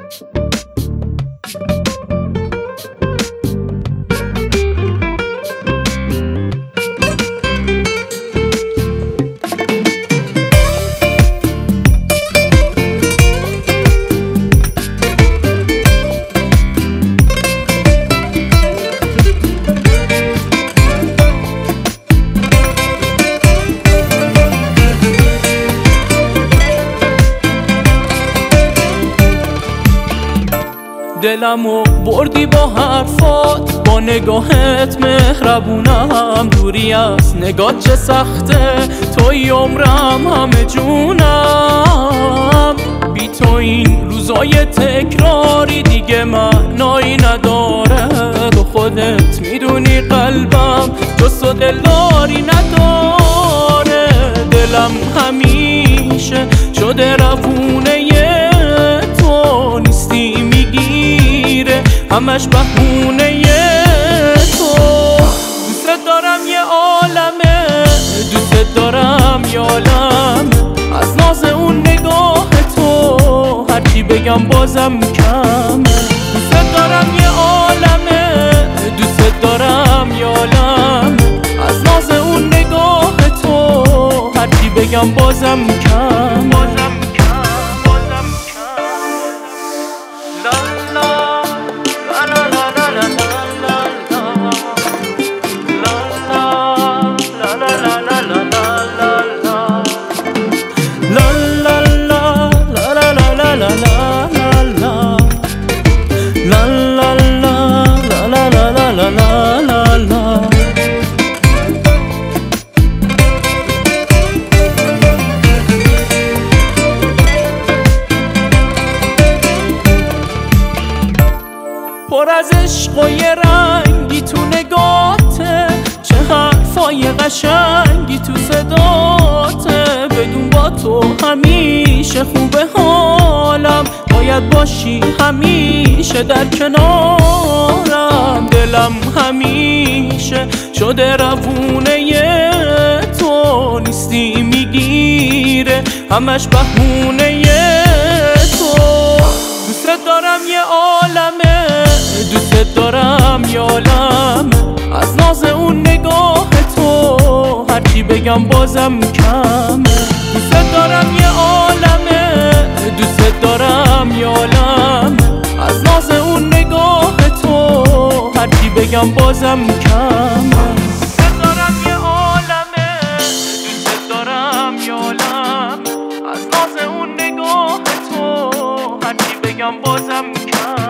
دلمو بردی با حرفات، با نگاهت مهربونم. دوری از نگات چه سخته، توی عمرم همه جونم. بی تو این روزای تکراری دیگه معنایی نداره. تو خودت میدونی قلبم جز تو دلداری نداره. دلم همیشه شده روونه تو، نیستی میگیره همش بهونه تو. دوست دارم یه عالمه، دوست دارم یه عالم، از ناز اون نگاه تو هرچی بگم بازم کمه. دوست دارم یه عالمه، دوست دارم یه عالم، از ناز اون نگاه تو هرچی بگم بازم کم. پر از عشق و یه رنگی تو نگاته، چه حرفای قشنگی تو صداته. بدون با تو همیشه خوبه حالم، باید باشی همیشه در کنارم. دلم همیشه شده روونه تو، نیستی میگیره همش بهونه تو. دوست دارم یه عالمه، دوست دارم یه عالم، از ناز اون نگاه تو هرچی بگم بازم کمه. دوست دارم یه عالمه، دوست دارم یه عالم، از ناز اون نگاه تو هرچی بگم بازم کمه. دوست دارم یه عالمه، دوست دارم یه عالم، از ناز اون نگاه تو هرچی بگم بازم کمه.